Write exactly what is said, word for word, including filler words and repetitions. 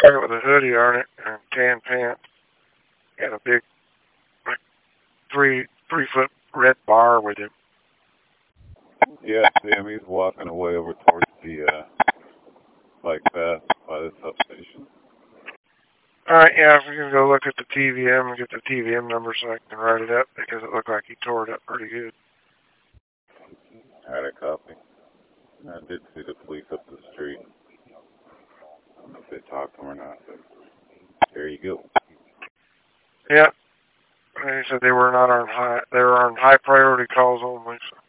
guy with a hoodie on it and tan pants. Had a big, like, three three foot red bar with him. Yeah, see him. He's walking away over towards the uh, bike path by the substation. Alright, yeah, if we can go look at the T V M and get the T V M number so I can write it up, because it looked like he tore it up pretty good. I had a copy. I did see the police up the street. I don't know if they talked to him or not, but there you go. Yeah. They said they were not on high, they were on high priority calls only, so.